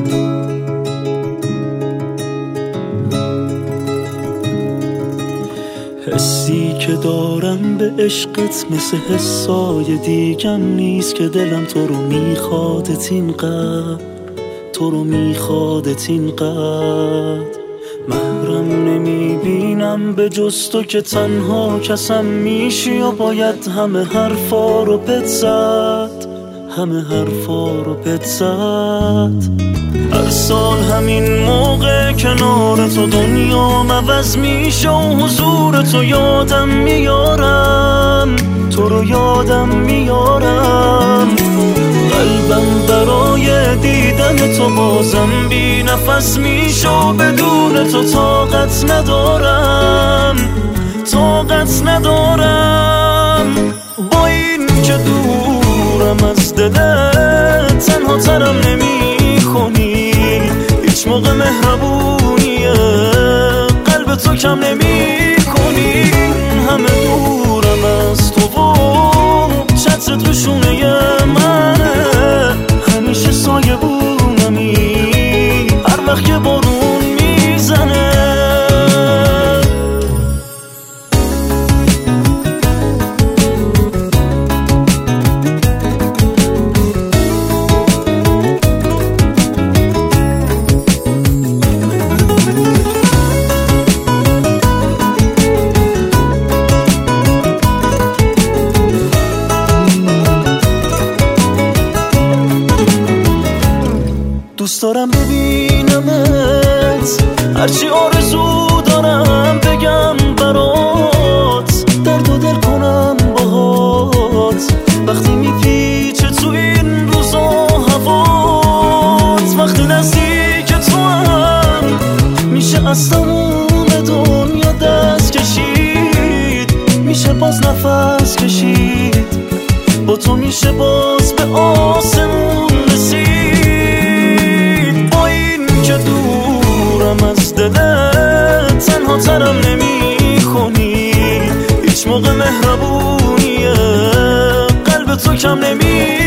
حسی که دارم به عشقت مثل حسای دیگم نیست که دلم تو رو میخوادت اینقدر، تو رو میخوادت اینقدر. محرم نمیبینم به جز تو که تنها کسم میشی و باید همه حرفا رو پت زد، همه حرفا رو پت زد. هر سال همین موقع کنار تو دنیا عوض میشه و حضور تو یادم میارم، تو رو یادم میارم. قلبم برای دیدن تو بازم بی نفس میشه و بدون تو طاقت ندارم، طاقت ندارم. با این که دورم از دلت تنها ترم نمی کنی، هیچ موقع مهربونی قلب تو کم نمی کنی. همه دورم از تو و چترت رو شونه منه، همیشه سایه بونمی هر وقت که بارون میزنه. دوست دارم ببینمت، هرچی آرزو دارم بگم برات، درد و دل کنم باهات. وقتی میپیچه تو این روزا هوات، وقتی نزدیک تو هم میشه از تموم دنیا دست کشید، میشه باز نفس کشید، با تو میشه باز به آسمون رسید. از دلت تنها ترم نمی کنی، هیچ موقع مهربونی قلب تو کم نمی